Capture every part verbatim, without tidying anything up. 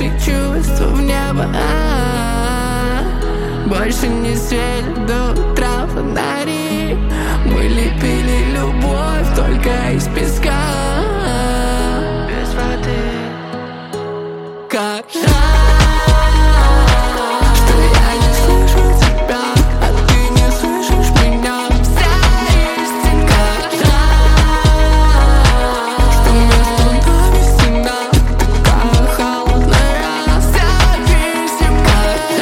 наши чувства в небо. А-а-а. Больше не светит до утра фонари. Мы лепили любовь только из песка, без воды. Как жаль, что я не слышу тебя, а ты не слышишь меня. Вся истина. Как жаль, что между нами стена такая холодная. Вся песня. Как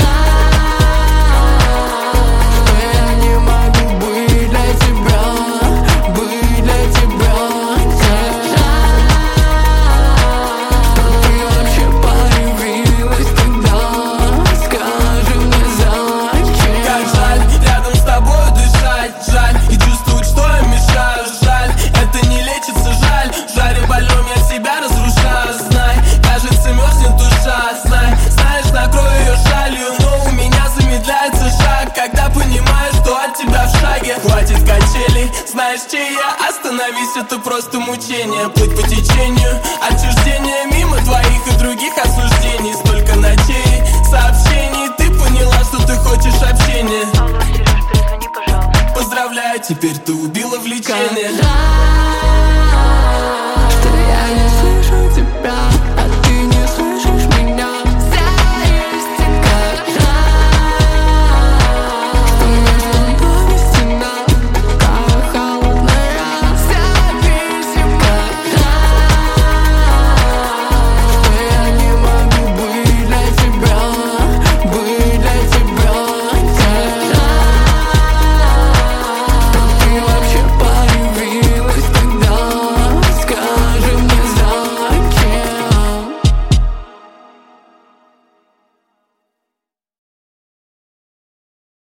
жаль, что я не могу быть для тебя, быть для тебя. Как жаль, что ты вообще появилась тогда. Скажи мне, зачем? Как жаль рядом с тобой дышать, жаль и чувствовать, что я мешаю. Жаль, это не лечится, жаль. В жаре больном я себя разрушаю. Знай, кажется, мерзнет душа. Знай, знаешь, накрою ее шалью, но у меня замедляется шаг, когда понимаешь, что от тебя в шаге. Хватит качелей, знаешь, чей я? Остановись, это просто мучение. Плыть по течению